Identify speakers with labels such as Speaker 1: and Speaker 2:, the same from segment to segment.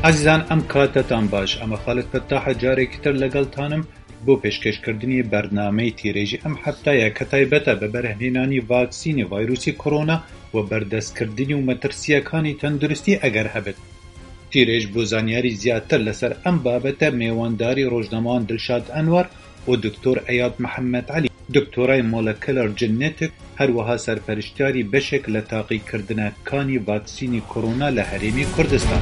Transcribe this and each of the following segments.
Speaker 1: عزیزان ئەم کاتتان باش ئەمە خالد فەتاحە جارێکی تر لەگەڵتانم بۆ پێشکەشکردنی بەرنامەی تیرێژی ئەم هەفتایە کە تایبەتە بە بەرهێنانی ڤاکسینی ڤایرۆسی کۆرۆنا و بەردەستکردنی و مەترسیەکانی تەندروستی ئەگەر هەبێت. تیرێژ بۆ زانیاری زیاتر لەسەر ئەم بابەتە میێوانداری ڕۆژنامەوان دڵشاد ئەنوەر و دکتۆر ئەیاد محەممەد عەلی دکتۆرای مۆلەکولەر جێنێتیک هەروەها سەرپەرشتیاری بەشێک لە تاقیکردنەکانی ڤاکسینی کۆرۆنا لە هەرێمی کوردستان.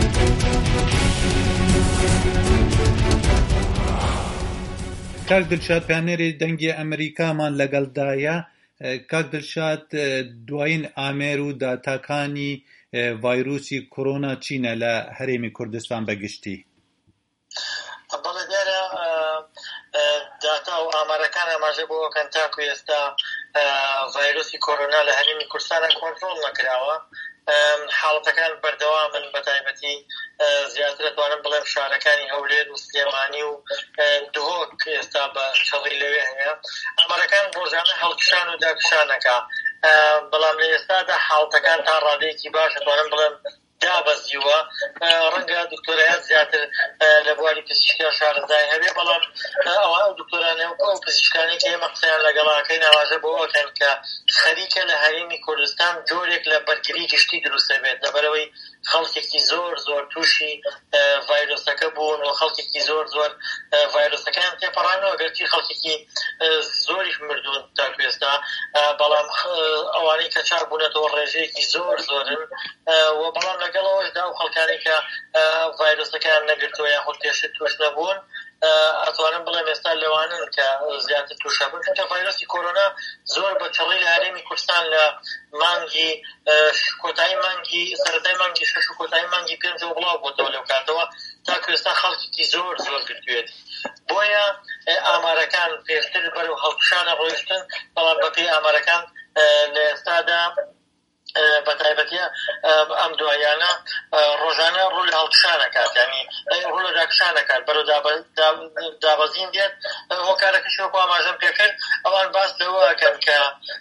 Speaker 1: کاک دڵشاد پانێری دەنگی ئەمریکامان لەگەڵدایە. کاک دڵشاد دوایین ئامێر و داتاکانی ڤایرۆسی کۆرۆنا چینە لە هەرێمی کوردستان بەگشتی؟
Speaker 2: بەڵێ دیارە داتا و ئامارەکان ئاماژە بۆ ئەوکەن تاکو ئێستا ڤایرۆسی کۆرۆنا لە هەرێمی کوردستان کۆنتڕۆڵ نەکراوە. حاڵەتەکان بەردەوامن، بە تایبەتی زیاتر دەتوانم بڵێم شارەکانی هەولێر و سلێمانی و دهۆک ئێستا بە چەڵی لەوێ هەیە. ئامارەکان ڕۆژانە هەڵکشان و داکشانەکە، بەڵام لە ئێستادا حاڵەتەکان تا ڕادەیەکی باش دەتوانم بڵێم دابەزیوە. ڕەنگە دکتۆرایەت زیاتر لە بواری پزیشکیان شارەزای هەبێ، بەڵام ئەو دکتۆرانە و ئەو پزیشکانی کە ئێمە قسەیان لەگەڵاکەین ئاماژە بۆ ئەوکەن کە خەریکە لە هەرێمی کوردستان جۆرێک لە بەرگری گشتی دروستە بێت، لەبەرەوەی خەڵکێکی زۆر تووشی ڤایرۆسەکە بوون و خەڵکێکی زۆر ڤایرۆسەکەیان تێپەڕانەوە، گەرچی خەڵکێکی زۆریش مردوون تا ئێستا، بەڵام ئەوانەی کە چاک بوونەتەوە ڕێژەیەکی زۆرن و بەڵام لەگەڵەوەشدا و خەڵکانی کە ڤایرۆسەکەیان نەگرتووە یاخود پێشتر توش نەبوون ئەتوانم بڵێم ئێستا لەوانن کە زیاتر تووشە بوون، چونکە ڤایرۆسی کۆرۆنا زۆر بە چەڵی لە هەرێمی کوردستان لە مانگی کۆتایی مانگی سەرەتای مانگی 6 و کۆتایی مانگی 5 بڵاو بۆتەوە لەو کاتەوە تا ئێستا خەڵکێکی زۆر گرتوێت. بۆیە ئامارەکان پێشتر بەرەو هەڵکشانە ڕۆیشتن، بەڵام بەپێی ئامارەکان لە ئێستادا بە تایبەتی ئەم دوایانە ڕۆژانە ڕوو لە هەڵکشانەکات، یعنی ڕوو لە داکشانەکات بەرەو دابەزین دێت. هۆکارەکەشەوە بۆ ئاماژەم پێکرد ئەوان باس لەوەکەن کە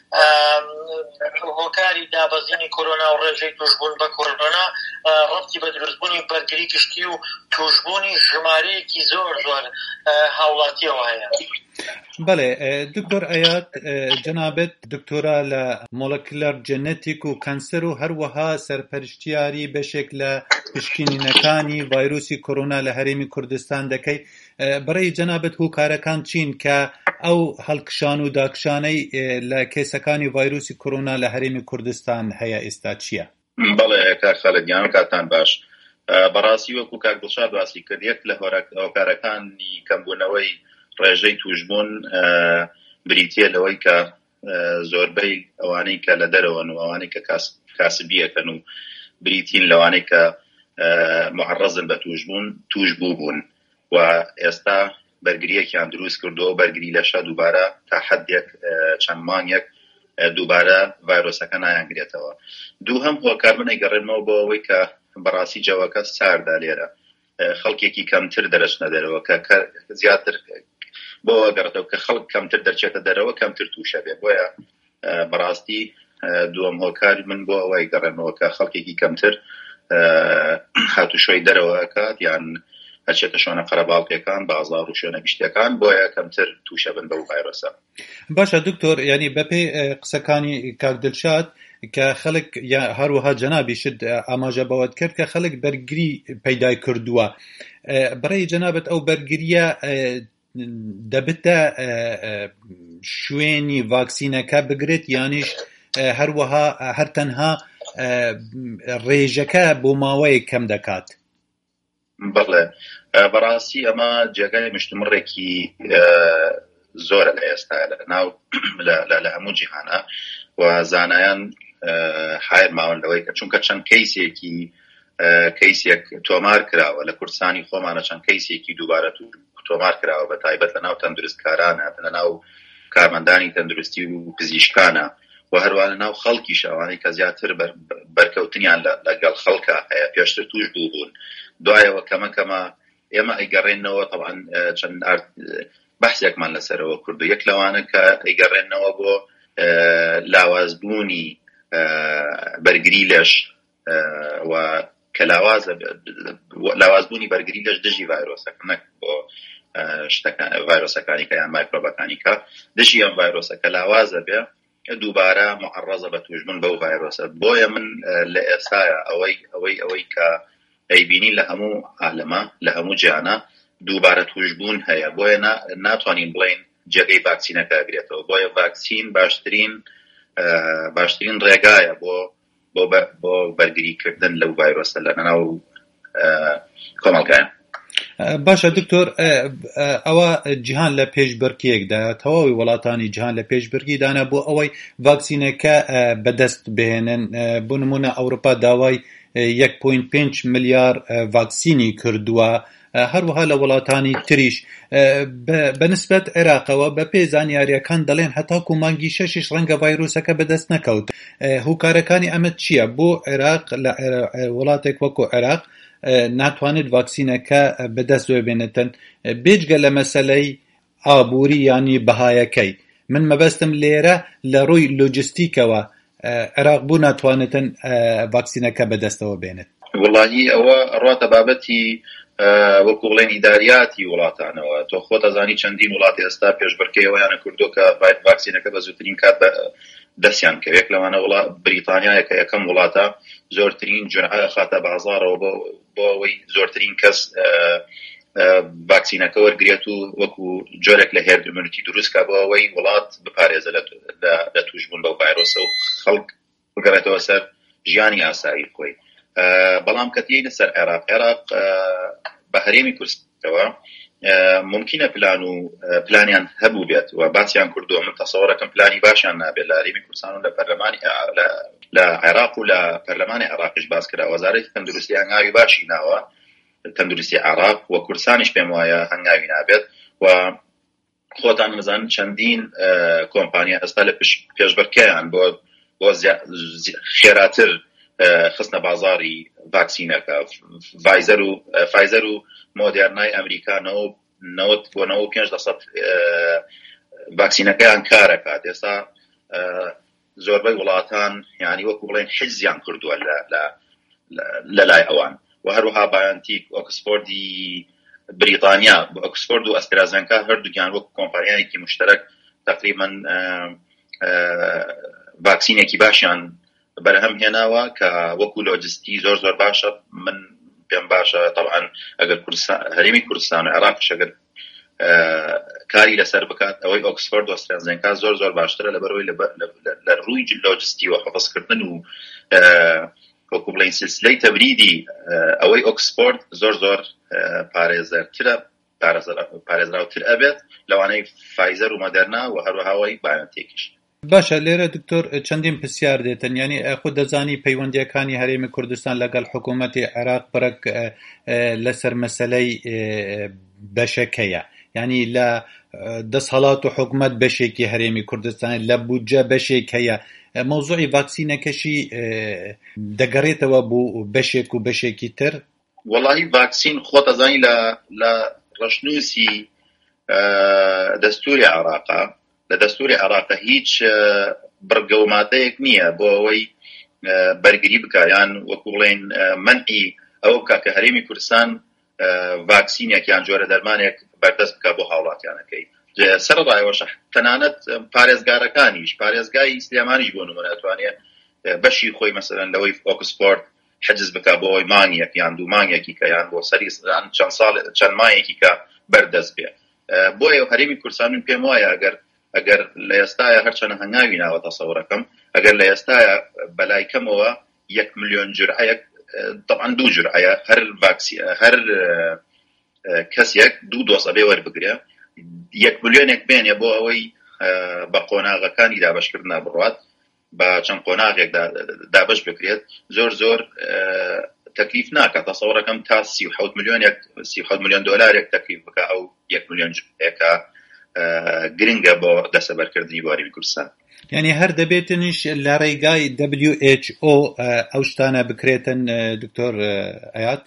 Speaker 2: هۆکاری دابەزینی کۆرۆنا و ڕێژەی توشبوون بە کۆرۆنا ڕەبتی بە دروستبوونی بەرگری گشتی و توشبوونی ژمارەیەکی زۆر هاوڵاتیەوە هەیە.
Speaker 1: بەڵێ دکتۆر ئەیاد جەنابەت دکتۆرا لە مۆلەکولەر جێنێتیک و کەنسەر و هەروەها سەرپەرشتیاری بەشێک لە پشکنینەکانی ڤایرۆسی کۆرۆنا لە هەرێمی کوردستان دەکەی. بەڕێی جەنابەت هۆکارەکان چین کە ئەو هەڵکشان و داکشانەی لە کێسەکانی ڤایرۆسی کۆرۆنا لە هەرێمی کوردستان هەیە ئێستا چییە؟
Speaker 3: بەڵێ کاک خەلەدیان کاتان باش. بەڕاستی وەکو کاک دڵشاد باسی کرد، یەک لە هۆکارەکانی کەمبوونەوەی ڕێژەی توشبوون بریتیە لەوەی کە زۆربەی ئەوانەی کە لە دەرەوەن و ئەوانەی کە کاسبیەکەن و بریتین لەوانەی کە معرەزن بە توش بوون و ئێستا بەرگریەکیان دروست کردەوە، بەرگری لەشە دووبارە تا حەدێک چەند مانگێک دووبارە ڤایرۆسەکە نایانگرێتەوە. دووهەم هۆکاربنەی گەڕێنەوە بۆ ئەوەی کە بەڕاستی جەوەکە ساردا لێرە خەڵکێکی کەمتر دەرەچنە دەرەوە، کە زیاتر بۆ ئەگەڕێتەوە کە خەڵک کەمتر دەرچێتە دەرەوە کەمتر تووشە بێت. بۆیە بەڕاستی دووەم هۆکاری من بۆ ئەوەی گەڕێنەوە کە خەڵکێکی کەمتر هاتوشۆی دەرەوە ئەکات یان هەرچێتە شوێنە قەرەباڵغیەکان بازاڕ و شوێنە گشتیەکان، بۆیە کەمتر تووشە بن بەو ڤایرۆسە.
Speaker 1: باشە دکتۆر، ینی بەپێی قسەکانی کاک دڵشاد کە خەڵک یا هەروەها جەنابیشت ئاماژە بەوەت کرد کە خەڵک بەرگری پەیدا کردووە. بەڕێی جەنابەت ئەو بەرگریە دەبتە شوێنی ڤاکسینەکە بگرێت یانیش هەروەها هەر تەنها ڕێژەکە بۆ ماوەیە کەم دەکات؟
Speaker 3: بەڵێ بەڕاستی ئەمە جێگای مشتمڕێکی زۆرە لە ئێستا لە هەموو جیهانە و زانایان حایر ماون لەوەی کە چونکە چەند کەیسێک تۆمار کراوە لە کوردستانی خۆمانە، چەند کەیسێکی دووبارە تۆمار کراوە بە تایبەت لە ناو تەندروستکارانە، لە ناو کارمەندانی تەندروستی و پزیشکانە و هەروانە ناو خەڵکی شەوانەی کە زیاتر بەرکەوتنیان لەگەڵ خەڵکە هەیە پێشتر توش بوون. دوایەوە کەمە ئێمە ئەیگەڕێنەوە تەبعاً چەند بەحسێکمان لەسەرەوە کردو. یەک لەوانە کە ئەیگەڕێنەوە بۆ لاوازبوونی بەرگری لەش و کە لاوازبوونی بەرگری لەش دژی ڤایرۆسەکە نەک بۆ ڤایرۆسەکانی کە یان مایکرۆبەکانی کە دژی ئەم ڤایرۆسەکە لاوازە بێ دووبارە معرضە بە توشبوون بەو ڤایرۆسە. بۆیە من لە ئێستایە ئەوەی کە ئەیبینی لە هەموو عالەمە لە هەموو جیانە دووبارە توشبوون هەیە، بۆیە ناتوانین بڵین جێگەی ڤاکسینەکە ئەگرێتەوە. بۆیە ڤاکسین باشترین ڕێگایە بۆ بەرگریکردن لەو ڤایرۆسە لە ناو کۆمەڵگایە.
Speaker 1: باشە دکتۆر، ئەوە جیهان لە پێشبڕکێکدا تەواوی وڵاتانی جیهان لە پێشبڕکیدانە بۆ ئەوەی ڤاکسینەکە بەدەست بهێنن. بۆ نمونە ئەوروپا داوای 1.5 ملیار ڤاکسینی کردووە، هەروەها لە وڵاتانی تریش. بەنسبەت عێراقەوە بە پێی زانیاریەکان دەڵێن هەتاکو مانگی 6 ڕەنگە ڤایرۆسەکە بەدەست نەکەوت. هۆکارەکانی ئەمە چییە؟ بۆ عێراق لە وڵاتێک وەکو عێراق ناتوانێت ڤاکسینەکە بەدەست بێنێتن بێجگە لە مەسەلەی ئابووری ینی بەهایەکەی. من مەبەستم لێرە لە ڕووی لۆجستیکەوە عێراق بوو ناتوانێتن ڤاکسینەکە بەدەستەوە بێنێت.
Speaker 3: وڵاهی ئەوە ڕاتە بابەتی وەکو بڵێن ئیداریاتی وڵاتانەوە. تۆ خۆت ئەزانی چەندین وڵاتی ئێستا پێشبڕکێەوەیانە کردو کە ڤاکسینەکە بە زووترین کات دەستیان کەوێک لەوانە بریتانیایە کە یەکەم وڵاتە زۆرترین جورعە خاتە بازارەوە بۆ ئەوەی زۆرترین کەس ڤاکسینەکە وەرگرێت و وەکو جۆرێک لە هێرد ئیمونیتی دروستکە بۆ ئەوەی وڵات بپارێزە لە توشبوون بەو ڤایرۆسە و خەڵک بگەڕێتەوە سەر ژیانی ئاسایی خۆی. بەڵام کە تێینە سەر عێراق بە هەرێمی کوردستانەوە ممکنە پلانیان هەبوو بێت و باسییان کردووە. من تەسەوڕەکەم پلانی باشیان نابێت لە هەرێمی کوردستان و لە پەرلەمانی لە عێراق و لە پەرلەمانی عێراقیش باس کرا. وەزارەتی تەندروستی هەنگاوی باشی ناوە، تەندروستی عێراق و کوردستانیش پێم وایە هەنگاوی نابێت. و خۆتان مزان چەندین کۆمپانیا ئێستا لە پێشبڕکێیان بۆ خێراتر خستنە بازاری ڤاکسینەکە. فایزەر و مۆدێرنای ئەمریکا 95% ڤاکسینەکەیان کارەکات. ئێستا زۆربەی وڵاتان یعنی وەکو بڵێن حجزیان کردووە لە لای ئەوان. و هەروەها بایۆنتیک، ئۆکسفۆردی بریتانیا، ئۆکسفۆرد و ئەسترازێنکا هەردووکیان وەکو کۆمپانیایەکی مشتەرەک تقریباً ڤاکسینێکی باشیان بەرهەم هێناوە کە وەکو لۆجستی زۆر باشە. من پێم باشە طبعاً ئەگەر هەرێمی کوردستان و عێراقش ئەگەر کاری لەسەر بکات ئەوەی ئۆکسفۆرد و ئەسترازێنکا زۆر باشترە لەبەرەوەی لە ڕووی لۆجستی و حفظکردن و وەکو بڵین سلسلەی تەبریدی ئەوەی ئۆکسفۆرد زۆر پارێزراوتر ئەبێت لەوانەی فایزەر و مۆدێرنا و هەروەهاوەی بایۆنتێکیش.
Speaker 1: باشە، لێرە دکتۆر چەندین پرسیار دێتن. ینی خۆ دەزانی پەیوەندیەکانی هەرێمی کوردستان لەگەڵ حکوومەتی عێراق بڕک لەسەر مەسەلەی بەشەکەیە، ینی لە دەسەڵات و حکوومەت بەشێکی هەرێمی کوردستان لە بودجە بەشێک هەیە. مەوزوعی ڤاکسینەکەشی دەگەڕێتەوە بۆ بەشێک و بەشێکی تر؟
Speaker 3: وەڵاهی ڤاکسین خۆت ئەزانی لە ڕەشنووسی دەستوری عێراقا لە دەستوری عێراقا هیچ بڕگەوماتەیەک نییە بۆ ئەوەی بەرگری بکایان وەکو بڵێن منعی ئەوە بکە کە هەرێمی کوردستان ڤاکسینێکیان جۆرە دەرمانێک بەردەست بکە بۆ هاوڵاتیانەکەی. سەرڕایەوەش تەنانەت پارێزگارەکانیش، پارێزگای سلێمانیش بۆ نمونە ئەتوانێت بەشی خۆی مەسەلەن لەوەی ئۆکسفۆرد حجز بکە بۆ ئەوەی مانگێک یان دوو مانگێکی کە یان بۆ سەری چەند مانگێکی کە بەردەست بێ. بۆیە هەرێمی کوردستان من پێم وایە ئەگەر لە ئێستایە هەرچەنە هەنگاوی ناوە تەسەوڕەکەم ئەگەر لە ئێستایە بەلای کەمەوە 1 ملیۆن جورعەیەک طبعا 2 جورعەیە هەر کەسێک 2 دۆز ئەبێ وەربگرێ 1 ملیۆنێک بێنێ بۆ ئەوەی بە قۆناغەکانی دابەشکردنا بڕوات بە چەند قۆناغێک دابەش بکرێت زۆر تەکلیف ناکات. تەسەوڕەکەم تا 37 ملیۆن دۆلارێک تەکلیف بکە ئەو 1 ملیۆن جورعەیەکە گرنگە بۆ دەسەبەرکردنی بواری کوردستان.
Speaker 1: یعنی هەر دەبێتنیش لە ڕێگای WHO ئەو شتانە بکرێتن دکتۆر ئەیات؟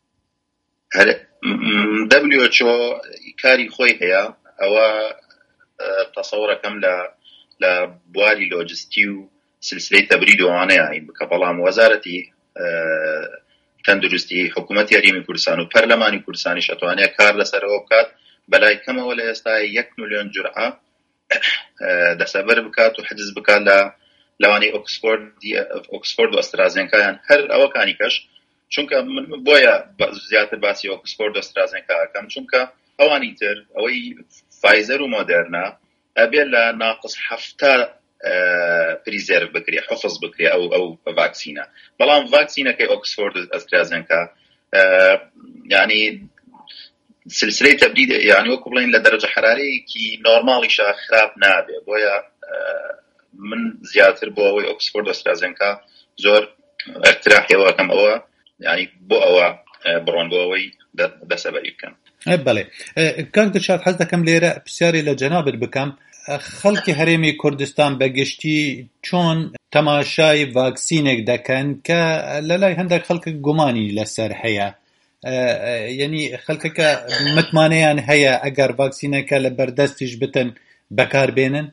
Speaker 3: WHO کاری خۆی هەیە. ئەوە تەسەوڕەکەم لە بواری لۆجستی و سلسلەی تەبرید وانەیە بکە، بەڵام وەزارەتی تەندروستی حکوومەتی هەرێمی کوردستان و پەرلەمانی کوردستانی شەتوانێت کار لەسەرەوە بکات بەلای کەمەوە لە ئێستا 1 ملیۆن جورعە دەسەبەر بکات و حجز بکات لە لەوانەی ئۆکسفۆرد و ئەسترازێنکایان هەر ئەوەکانی کەش چونکە من بۆیە زیاتر باسی ئۆکسفۆرد و ئەسترازێنکا ئەکەم چونکە ئەوانی تر ئەوەی فایزەر و مۆدێرنا ئەبێت لە ناقص 7 پریزێرڤ بکرێ حفظ بکرێ ئەو ڤاکسینە بەڵام ڤاکسینەکەی ئۆکسفۆرد و ئەسترازێنکا یعنی سلسلەی تەبدید یعنی وەکو بڵێن لە دەرەجە حرارەیەکی نۆرماڵیشە خراپ نابێ بۆیە من زیاتر بۆ ئەوەی ئۆکسفۆرد و ئەسترازێنکا زۆر اقتراحیەوەکەم ئەوە یعنی بۆ ئەوە بڕۆن بۆ ئەوەی دەسەبەری بکەن.
Speaker 1: بەڵێ کاک دڵشاد حەز دەکەم لێرە پرسیاری لە جەنابت بکەم خەڵکی هەرێمی کوردستان بەگشتی چۆن تەماشای ڤاکسینێک دەکەن کە لەلای هەندێک خەڵک گومانی لەسەر هەیە یعنی خەڵکەکە متمانەیان هەیە ئەگەر ڤاکسینەکە لە بەردەستیش بتن بەکاربێنن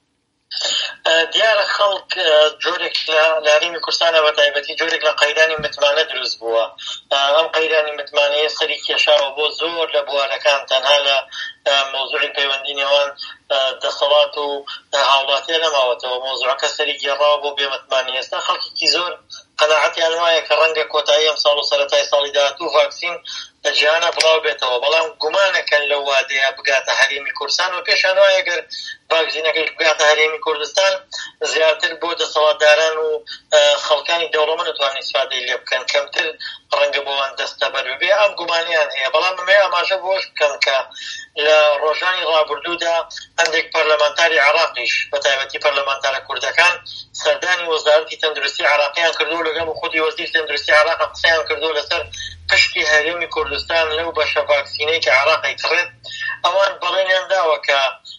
Speaker 2: دیارە خەڵک جۆرێک لە هەرێمی کوردستانە بە تایبەتی جۆرێک لە قەیرانی متمانە دروست بووە ئەم قەیرانی متمانەیە سەری کێشاوە بۆ زۆر لە بوارەکان تەنها لە مۆزوعی پەیوەندی نێوان دەسەڵات و هاوڵاتیە نەماوەتەوە مۆزوعەکە سەری گێڕاوە بۆ بێمەتمانی ئێستا خەڵکێکی زۆر قەناعەتیان وایە کە ڕەنگە کۆتایی ئەم ساڵ و سەرەتای ساڵی داهاتوو ڤاکسین لە جیهانە بڵاو بێتەوە بەڵام گومانەکەن لەو وادەیە بگاتە هەرێمی کوردستان و پێشان وایە گەر ڤاکسینەکەی بگاتە هەرێمی کوردستان زیاتر بۆ دەسەڵاتداران و خەڵکانی دەوڵەمەند دەتوانن ئیسفادەی لێ بکەن کەمتر ڕەنگە بۆوان دەستەبەر ببێ ئەم گومانیان هەیە بەڵام ئەمە ئاماژە بۆش بکەن کە لە ڕۆژانی ڕابردوودا هەندێک پەرلەمانتاری عێراقیش بە تایبەتی پەرلەمانتارە کوردەکان سەردانی وەزارەتی تەندروستی عێراقیان کردو لەگەڵ خودی وەزیری تەندروستی عێراق قسەیان کردو لەسەر پشتی هەرێمی کوردستان لەو بەشە ڤاکسینەی کە عێراقی کڕێت ئەوان بەڵێنیان داوە کە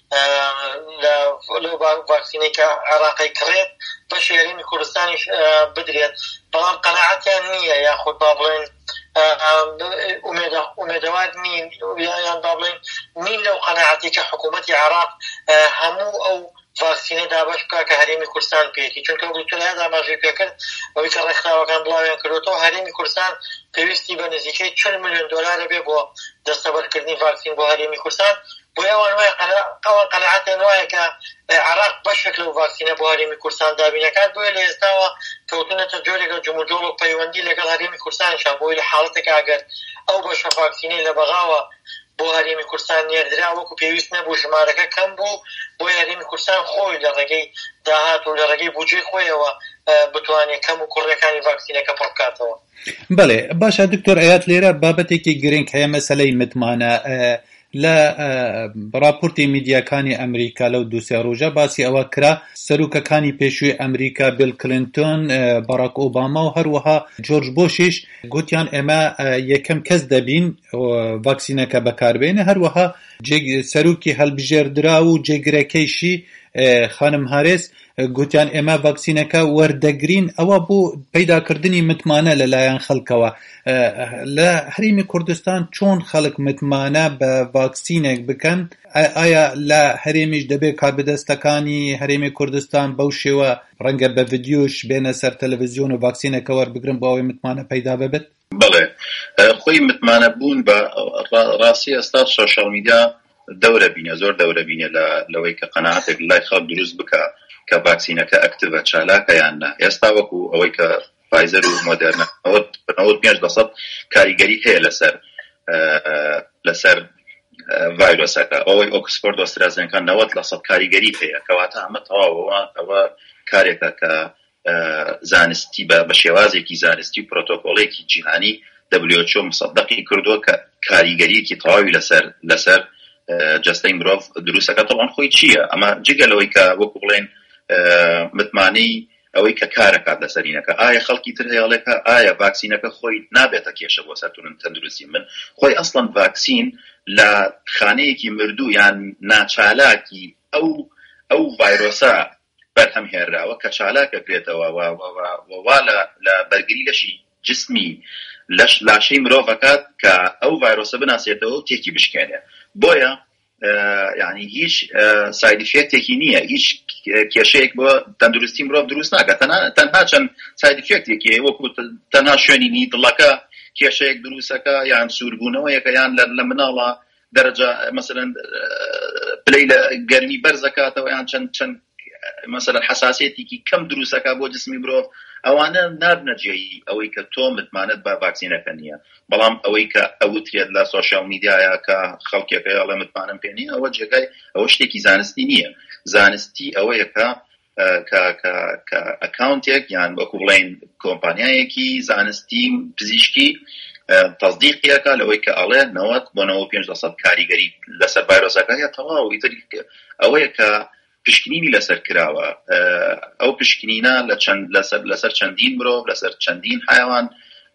Speaker 2: لەو ڤاکسینەی کە عێراقی کڕێت بەشی هەرێمی کوردستانیش بدرێت بەڵام قەناعەتیان نییە یاخود با بڵێن ئومێدەوار نین یان با بڵێن نین لەو قەناعەتی کە حکوومەتی عێراق هەموو ئەو ڤاکسینە دابش بکە کە هەرێمی کوردستان پێێتی چونکە بریتۆریات ئاماژەی پێکرد ئەوەی کە ڕێکخراوەکان بڵاویان کردوەوە هەرێمی کوردستان پێویستی بە نزیکەی 40 ملیۆن دۆلارە بێ بۆ دەستەبەرکردنی ڤاکسین بۆ هەرێمی کوردستان بۆ ئەوان قەناعەتیان وایە کە عێراق بەشێک لەو ڤاکسینە بۆ هەرێمی کوردستان دابینەکات بۆیە لە ئێستاوە کەوتونەتە جۆرێکە جموجۆڵ و پەیوەندی لەگەڵ هەرێمی کوردستانیشان بۆی لە حاڵەتێک ئەگەر ئەو بەشە ڤاکسینەی لە بەغاوە بۆ هەرێمی کوردستان نێردرا وەکو پێویست نەبوو ژمارەکە کەم بوو بۆ هەرێمی کوردستان خۆی لە ڕێگەی داهات و لە ڕێگەی بودجێی خۆیەوە بتوانێت کەم و کوڕەکانی ڤاکسینەکە پڕ بکاتەوە.
Speaker 1: بەڵێ باشە دکتۆر ئەیات لێرە بابەتێکی گرنگ هەیە مەسەلەی متمانە لە راپۆرتی میدیاکانی ئەمریکا لەو دووسێ ڕۆژە باسی ئەوە کرا سەرۆکەکانی پێشووی ئەمریکا بیل کلینتۆن باراک ئۆباما و هەروەها جۆرج بۆشیش گوتیان ئێمە یەکەم کەس دەبین ڤاکسینەکە بەکاربێنێ هەروەها سەرۆکی هەڵبژێردرا و جێگرەکەیشی خانم هاریس گوتیان ئێمە ڤاکسینەکە وەردەگرین ئەوە بۆ پەیداکردنی متمانە لەلایەن خەڵکەوە لە هەرێمی کوردستان چۆن خەڵک متمانە بە ڤاکسینێک بکەن ئایا لە هەرێمیش دەبێت کاربدەستەکانی هەرێمی کوردستان بەو شێوە ڕەنگە بە ڤیدیۆش بێنە سەر تەلەڤیزیۆن و ڤاکسینەکە وەربگرن بۆ ئەوەی متمانە پەیدا ببێت؟
Speaker 3: بەڵێ خۆی متمانە بوون بە ڕاستی ئێستا سۆشیال میدیا دەورە بینە زۆر دەورە بینە لەوەی کە قەناعەتێک لای خەڵک دروست بکە کە ڤاکسینەکە ئەکتیڤە چالاکە یان نا ئێستا وەکو ئەوەی کە فایزەر و مۆدێرنا 95% کاریگەری هەیە لەسەر ڤایرۆسەکە ئەوەی ئۆکسفۆرد و ئەسترازێنکا 90% کاریگەری هەیە کەواتە ئەمە تەواوەوە ئەوە کارێکە کە زانستی بە شێوازێکی زانستی و پرۆتۆکۆڵێکی جیهانی WHO مصدقی کردووە کە کاریگەریەکی تەواوی لەسەر جەستەی مرۆڤ دروستەکە تەڵان خۆی چییە ئەمە جگەلەوەی کە وەکو بڵێن متمانەی ئەوەی کە کارەکات لەسەرینەکە ئایا خەڵکی تر هەیەڵێکە ئایا ڤاکسینەکە خۆی نابێتە کێشە بۆ سەرتونن تەندروستی من خۆی ئەسڵەن ڤاکسین لە خانەیەکی مردوو یان ناچالاکی ئەو ڤایرۆسە بەرهەم هێنراوە کە چالاکە بێتەوە وا لە بەرگری لەشی جسمی لەش لاشەی مرۆڤەکات کە ئەو ڤایرۆسە بناسێتەوە و تێکی بشکێنێ بۆیە يعني هیچ ساید ئیفێکتێکی نییە، هیچ کێشەیەک بۆ تەندروستی مرۆڤ دروست ناکات، تەنها چەند ساید ئیفێکتێکی وەکو تەنها شوێنی دڵەکە کێشەیەک دروستەکە یان سووربوونەوەیەکە یان لە مناڵە دەرەجە مەسەلەن پلەی لە گەرمی بەرزەکاتەوە یان چەند مەسەلەن حساسیەتێکی کەم دروستەکە بۆ جسمی مرۆڤ، ئەوانە نابنە جێی ئەوەی کە تۆ متمانەت بە ڤاکسینەکە نییە. بەڵام ئەوەی کە ئەوترێت لە سۆشیال میدیایە کە خەڵکێکە ئەڵێ متمانم پێ نییە، ئەوە جێگای ئەوە شتێکی زانستی نییە. زانستی ئەوەیە کە ئەکاونتێک یان وەکو بڵێن کۆمپانیایەکی زانستی پزیشکی تەصدیقیەکە لەوەی کە ئەڵێ 90-95% کاریگەری لەسەر ڤایرۆسەکە هەیە تەواو. ئەوەیە کە پشکنینی لەسەر کراوە، ئەو پشکنینە لەسەر چەندین مرۆڤ لەسەر چەندین حیوان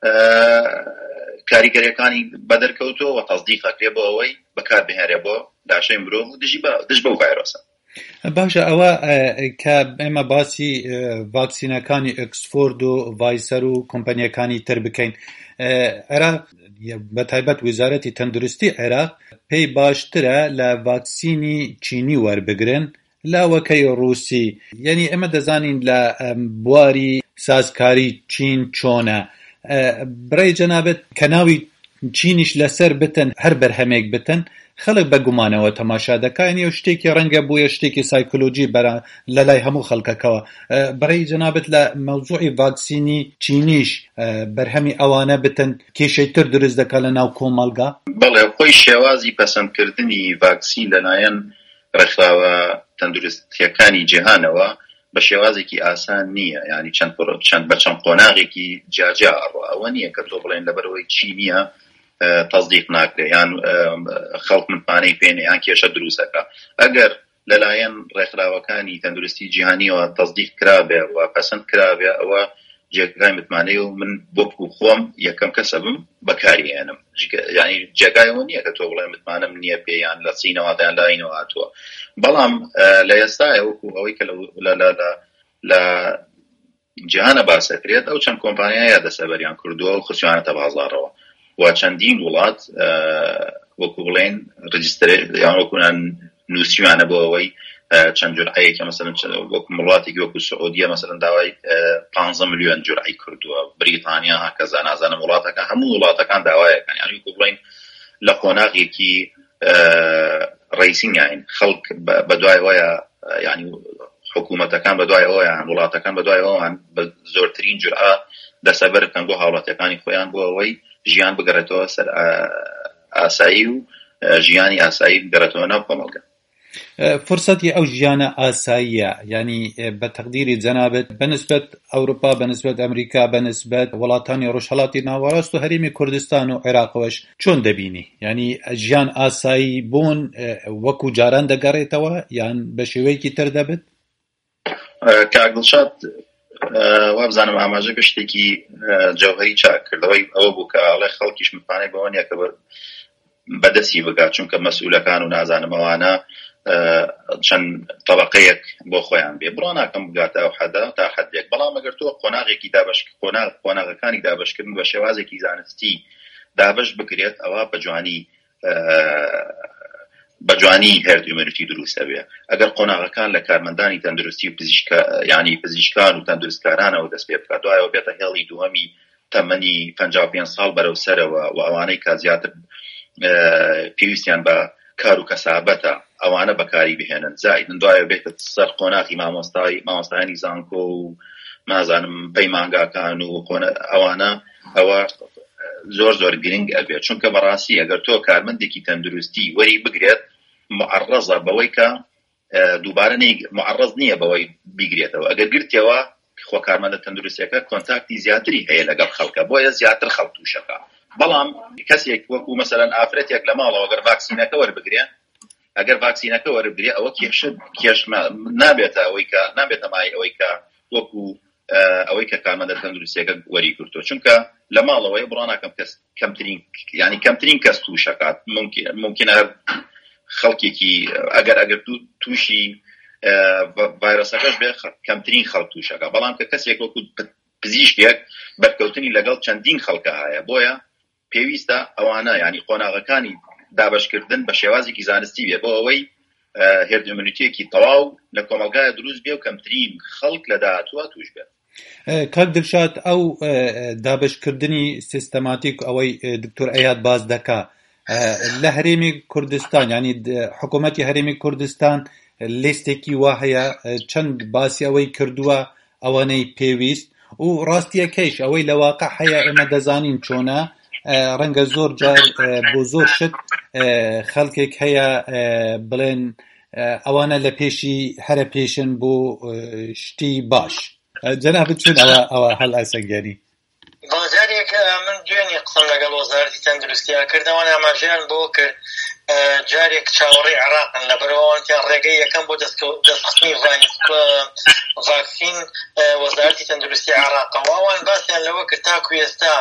Speaker 3: کاریگەریەکانی بەدەرکەوتووە و تەصدیقەکرێ بۆ ئەوەی بەکاربهێنرێ بۆ لاشەی مرۆڤ و دژ بەو ڤایرۆسە.
Speaker 1: باشە، ئەوە کە ئێمە باسی ڤاکسینەکانی ئۆکسفۆرد و ڤایسەر و کۆمپانیەکانی تر بکەین، عێراق بە تایبەت ویزارەتی تەندروستی عێراق پێی باشترە لە ڤاکسینی چینی وەربگرن لاوەکەی ڕووسی. یعنی ئێمە دەزانین لە بواری سازکاری چین چۆنە. بڕێ جەنابەت کە ناوی چینیش لەسەر بتن هەر بەرهەمێک بتن، خەڵک بە گومانەوە تەماشا دەکات. یعنی شتێکی ڕەنگە بووە شتێکی سایکۆلۆجی لە لای هەموو خەڵکەکەوە. بڕێ جەنابەت لە مەوزوعی ڤاکسینی چینیش بەرهەمی ئەوانە بتن کێشەی تر دروست دەکات لە ناو کۆمەڵگا؟
Speaker 3: بەڵێ، خۆی شێوازی پەسەندکردنی ڤاکسین لەلایەن ڕێکخراوە تەندروستیەکانی جیهانەوە بە شێوازێکی ئاسان نییە. یعنی چەند قۆناغێکی جاجا ئەوە نییە کە تۆ بڵێن لەبەرەوەی چینیە تەصدیق ناکرێت یان خەڵک متمانەی پێنێ یان کێشە دروستەکە. ئەگەر لەلایەن ڕێکخراوەکانی تەندروستی جیهانیەوە تەصدیق کرابێ و پەسەند کرابێ، ئەوە جێگای متمانەی و من بۆ خۆم یەکەم کەسە بم بەکاریێنم. یعنی جێگایەوە نییە کە تۆ بڵێ متمانەم نییە پێیان لە چینەوە یان لاینەوە هاتووە. بەڵام لە ئێستایە وەکو ئەوەی کە لە جیهانە باسەکرێت، ئەو چەند کۆمپانیایە دەسەبەریان کردووە و خچوانەتە بازاڕەوە و چەندین وڵات وەکو بڵێن ڕجسترێ یان وەکوان نووسیوانە بۆ ئەوەی چەند جورعەیەکە مەسەلەن وەکو وڵاتێکی وەکو سعودیە مەسەلەن داوای 15 ملیۆن جورعی کردووە، بریتانیا هەکەزا، نازانم وڵاتەکان هەموو وڵاتەکان داوایەکان. یعنی وەکو بڵێن لە قۆناغێکی ڕیسینگین خەڵک بەدوای وایە، یعنی حکوومەتەکان بەدوای ئەویان، وڵاتەکان بەدوای ئەوان بە زۆرترین جورعە دەسەبەر بکەن بۆ هاوڵاتیەکانی خۆیان بۆ ئەوەی ژیان بگەڕێتەوە سەر ئاسایی و ژیانی ئاسایی بگەڕێتەوە ناو کۆمەڵگە.
Speaker 1: فرصەتی ئەو ژیانە ئاساییە، یعنی بە تەقدیری جەنابەت بەنسبەت ئەوروپا، بەنسبەت ئەمریکا، بەنسبەت وڵاتانی ڕۆژهەڵاتی ناوەڕاست و هەرێمی کوردستان و عێراقەوەش چۆن دەبینی؟ یعنی ژیان ئاسایی بوون وەکو جاران دەگەڕێتەوە یان بە شێوەیەکی تر دەبێت؟
Speaker 3: کاگڵشاد وابزانم ئاماژە بە شتێکی جەوهەری چاک کردەوەی ئەوە بوو کە ئاڵێ خەڵکیش متمانەی بەوە نییە کە بەدەستی بگات، چونکە مەسئولەکان و نازانمەوانە چەند طبقەیەک بۆ خۆیان بێ، بڕۆ ناکەم بگاتە ئەو حەدە تا حەدێک. بەڵام ئەگەر تۆ قۆناغەکانی دابەشکردن بە شێوازێکی زانستی دابەش بکرێت، ئەوە بە جوانی هێرد ئیمۆنیتی دروستە بێ. ئەگەر قۆناغەکان لە کارمەندانی تەندروستی و یعنی پزیشکان و تەندروستکارانەوە دەست پێ بکات، دوایەوە بێتە هێڵی دووەمی تەمەنی 55 ساڵ بەرەو سەرەوە و ئەوانەی کا زیاتر پێویستیان بە کار و کەسابەتە ئەوانە بەکاری بهێنن، زائیدن دوایە بێتە سەر قۆناغی مامۆستایانی زانکۆ و مازانم پەیمانگاکان و ئەوانە ئەوە زۆر گرنگ ئەبێت. چونکە بەڕاستی ئەگەر تۆ کارمەندێکی تەندروستی وەری بگرێت، معرەزە بەوەی کە دووبارە معرەز نییە بەوەی بیگرێتەوە. ئەگەر گرتەوە خۆ کارمەندە تەندروستیەکە کۆنتاکتی زیاتری هەیە لەگەڵ خەڵکە، بۆیە زیاتر خەڵک تووشەکە. بەڵام کەسێک وەکو مەسەلەن ئافرەتێک لە ماڵەوە ئەگەر ڤاکسینەکە وەربگرێت، ئەوە کێش نابێتە مای ئەوەی کە وەکو ئەوەی کە کارمەندە تەندروستیەکە وەری کردووە، چونکە لە ماڵەوەی بڕۆناکەم کەمترین کەس تووشەکات. ممکنە خەڵکێکی ئەگەر تووشی ڤایرۆسەکەش بێ کەمترین خەڵک تووشەکە، بەڵام کە کەسێک وەکو پزیشکێک بەرکەوتنی لەگەڵ چەندین خەڵکە هەیە، بۆیە پێویستە ئەوانە یعنی قۆناغەکانی دابشکردن بە شێوازێکی زانستی بێ بۆ ئەوەی هێرد ئیمونیتیەکی تەواو لە کۆمەلگایە دروست بێ و کەمترین خەڵک لە داهاتووە توش بێت.
Speaker 1: کاک دڵشاد ئەو دابشکردنی سیستەماتیک ئەوەی دکتۆر ئەیاد باز دەکا لە هەرێمی کوردستان ینی حکوومەتی هەرێمی کوردستان لیستێکی وا هەیە چەند باسی ئەوەی کردووە ئەوانەی پێویست و ڕاستیەکەیش ئەوەی لە واقع هەیە ئێمە دەزانین چۆنە ڕەنگە زۆر جار بۆ زۆر شت خەڵکێک هەیە بڵێن ئەوانە لە پێشی هەرە پێشن بۆ شتی باش. جەنابەت چۆن ئەوە هەڵ ئاسەنگێنی؟
Speaker 2: بازارێک من دوێنێ قسەم لەگەڵ وەزارەتی تەندروستیە کردەوە ئاماژەیان بۆ کرد جارێک چاوەڕێی عێراقن لەبەرەوەیان ڕێگەی یەکەم بۆ دەستخستنی ڤاکسین وەزارەتی تەندروستی عێراقەوە ئەوان باسییان لەوە کرد تاکو ئێستا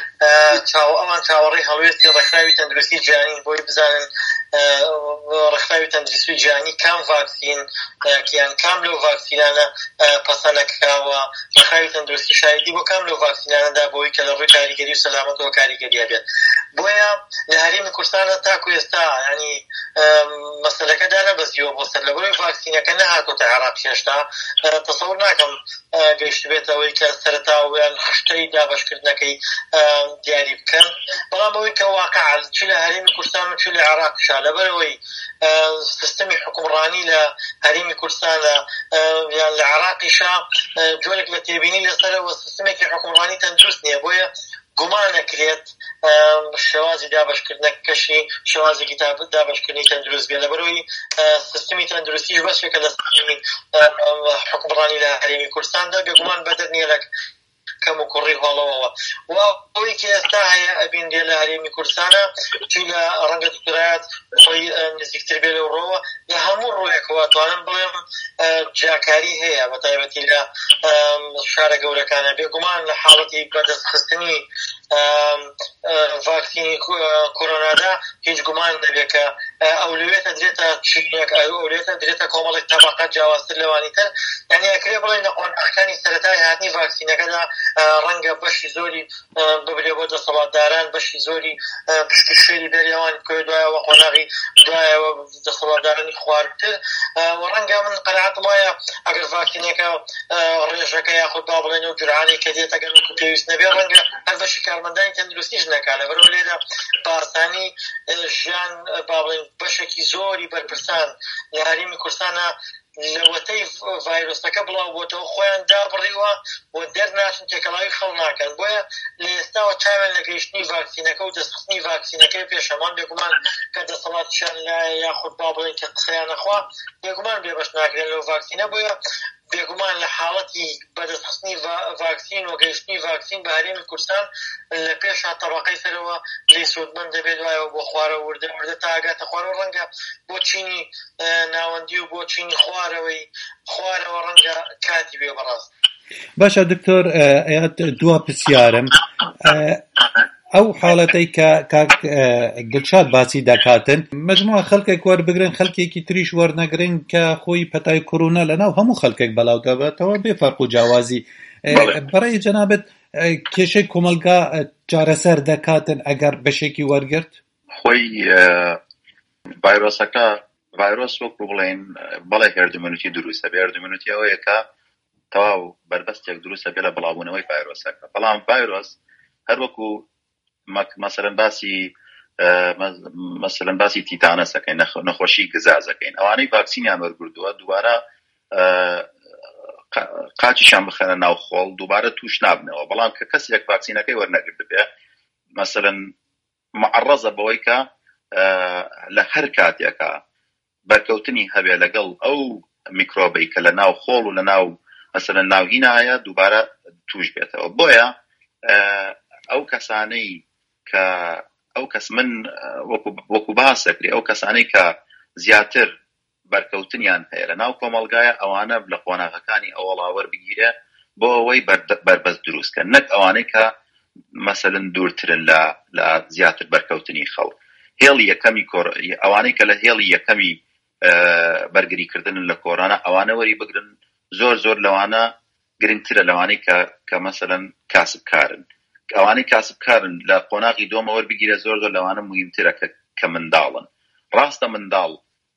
Speaker 2: ئەوان چاوەڕێی هەڵوێستی ڕێکخراوی تەندروستی جیهانی بۆی بزانن ڕێکخراوی تەندروستی جیهانی کام ڤاکسین یان کام لەو ڤاکسینانە پەسەندەکراوە ڕێکخراوی تەندروستی شایدی بۆ کام لەو ڤاکسینانەدا بۆی کە لە ڕووی کاریگەری و سەلامەتەوە کاریگەریە بێت. بۆیە لە هەرێمی کوردستانە تاکو ئێستا ینی مەسەلەکەدا نەبەزیوە بۆ سەر لەبەرەوەی ڤاکسینەکە نەهاتۆتە عێراق هێشتا تەسەوور ناکەم گەیشت بێتەوەی کە سەرەتاویان خشتەی دابشکردنەکەی دیاری بکەن بەڵام بەوەی کە واقعا چ لە هەرێمی کوردستان و چ لە عێراقشا لەبەرەوەی سیستەمی حکومڕانی لە هەرێمی کوردستانە یان لە عێراقیشا جۆرێک لە تێبینی لەسەرەوە سیستەمێکی حکومڕانی تەندروست نییە بۆیە گومان نەکرێت شێوازی دابشکردنەکەشی شێوازێکی دابشکردنی تەندروست بێت لەبەرەوەی سیستەمی تەندروستیش بەشێکە لە سیستەمی حکومڕانی لە هەرێمی کوردستاندا بێگومان بەدەر نییە لە کەم و کوڕی هەڵەوەوە و ئەوەی کە ئێستا هەیە ئەبین دێ لە هەرێمی کوردستانە چی لە ڕەنگە دکتۆرایەت خۆی نزیکتر بێ لەو ڕۆوە لە هەموو ڕۆیەکەوە توانم بڵێم جیاکاری هەیە بەتایبەتی لە شارە گەورەکانە بێگومان لە حاڵەتی بەدەستخستنی ڤاکسینی کۆرۆنادا هیچ گومان نەبێت کە ئەولوێتە درێتە چینێک ئەولوێتە درێتە کۆمەڵێک تەبەقە جیاوازتر لەوانی تر یعنی ئەکرێ بڵێن لە قۆناغەکانی سەرەتای هاتنی ڤاکسینەکەدا ڕەنگە بەشی زۆری ببرێ بۆ دەسەڵاتداران بەشی زۆری پشتشێری بەریەوان بکەوێت دوایەوە قۆناغی دوایەوە دەسەڵاتدارانی خواردتر و ڕەنگە من قەناعەتم وایە ئەگەر ڤاکسینەکە ڕێژەکە یاخود با بڵێن و جورعانەی کە دێت ئەگەر پێویست نەبێ ڕەنگە هەر بەشی کارمەندانی تەندروستیش نەکا لەبەرەوە لێرە بە ئاسانی ژیان با بڵێن بەشێکی زۆری بەرپرسان لە هەرێمی کوردستانە لەوەتەی ڤایرۆسەکە بڵاو بۆتەوە خۆیان دابڕیوە و دەرناچن تێکەڵاوی خەڵ ناکەن بۆیە لە ئێستاوە چاوێن لە گەیشتنی ڤاکسینەکە و دەستخستنی ڤاکسینەکەی پێشەمان بێگومان کە دەسەڵاتیان لایە یاخود با بڵێن کە قسەیان نەخوا بێگومان بێبەش ناکرێن لەو ڤاکسینە بۆیە بێگومان لە حاڵەتی بەدەستخستنی ڤاکسین و گەیشتنی ڤاکسین بە هەرێمی کوردستان لە پێشا تەبەقەی سەرەوە لێ سوودمەند دەبێت دوایەوە بۆ خوارە وردە تا ئاگاتە خوارەوە ڕەنگە بۆ چینی ناوەندی و بۆ چینی خوارەوە ڕەنگە کاتی بێ بەڕاست.
Speaker 1: باشە دکتۆر ئەیاد دوا پرسیارم ئەو حاڵەتەی کە کاک دڵشاد باسی دەکاتن مەجموعە خەڵکێک وەربگرن خەڵکێکی تریش وەرنەگرن کە خۆی پەتای کۆرۆنا لەناو هەموو خەڵکێک بەڵاو دەبێتەوە بێ فەرق و جیاوازی بەڕێی جەنابەت کێشەی کۆمەلگا چارەسەر دەکاتن ئەگەر بەشێکی وەرگرت؟
Speaker 3: خۆی ڤایرۆسەکە ڤایرۆس وەکو بڵێن بەڵێ هێردمەنوتی دروستە بێ هێردمەنوتی ئەوەیە کە تەواو بربەستێک دروستە بێ لە بڵاوبوونەوەی ڤایرۆسەکە بەڵام ڤایرۆس هەر وەکو مەسەلەن باسی تیتانەسەکەین نەخۆشی گزازەکەین ئەوانەی ڤاکسینیان وەرگردووە دووبارە قاچیشان بخەنە ناو خۆڵ دووبارە توش نابنەوە بەڵام کە کەسێک ڤاکسینەکەی وەرنەگرت بێ مەسەلەن معڕەزە بەوەی کە لە هەر کاتێکە بەرکەوتنی هەبێ لەگەڵ ئەو میکرۆبەی کە لە ناو خۆڵ و لە ناو مەسەلەن ناوهینایە دووبارە توش بێتەوە بۆیە ئەو کەسانەی کە ئەو کەس من وەکو باسەکری ئەو کەسانەی کە زیاتر بەرکەوتنیان هەیە لە ناو کۆمەلگایە ئەوانە لە قۆناغەکانی ئەوڵاوەر بگیرێ بۆ ئەوەی بربەست دروستکە نەک ئەوانەی کە مەسەلەن دوورترن لە زیاتر بەرکەوتنی خەڵک هێڵی یەکەمی ئەوانەی کە لە هێڵی یەکەمی بەرگریکردن لە کۆرۆنا ئەوانە وەری بگرن زۆر لەوانە گرنگترە لەوانەی کە مەسەلەن کاسبکارن ئەوانەی کاسبکارن لە قۆناغی دۆمەوە بگیرە زۆر لەوانە مهمترە کە منداڵن ڕاستە منداڵ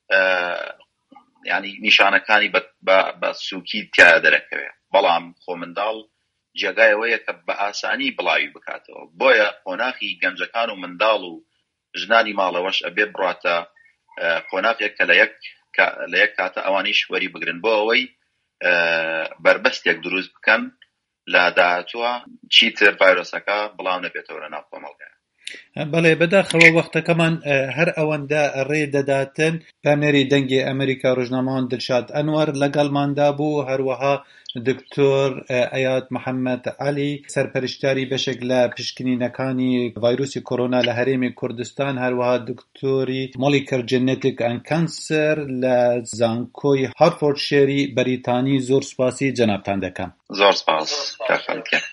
Speaker 3: ینی نیشانەکانی بە سووکی تیا دەرەکەوێت بەڵام خۆ منداڵ جێگایەوەیە کە بە ئاسانی بڵاوی بکاتەوە بۆیە قۆناغی گەنجەکان و منداڵ و ژنانی ماڵەوەش ئەبێ بڕاتە قۆناغێک کە لە یەک کاتە ئەوانیش وەری بگرن بۆ ئەوەی بربەستێک دروست بکەن لە داهاتووە چیتر ڤایرۆسەکە بڵاو نەبێتەوە لە ناو کۆمەڵگەیە.
Speaker 1: بەڵێ بەداخەوە وەختەکەمان هەر ئەوەندە ڕێ دەداتن پامێری دەنگی ئەمریکا ڕۆژنامەوان دڵشاد ئەنوەر لەگەڵماندا بوو هەروەها دکتۆر ئەیاد محەممەد عەلی سەرپەرشتیاری بەشێک لە پشکنینەکانی ڤایرۆسی کۆرۆنا لە هەرێمی کوردستان هەروەها دکتۆری مۆلیکەر جێنێتیک ئەند کانسەر لە زانکۆی هارفۆردشایری بەریتانی زۆر سوپاسی جەنابتان دەکەم.
Speaker 3: زۆر سپاس.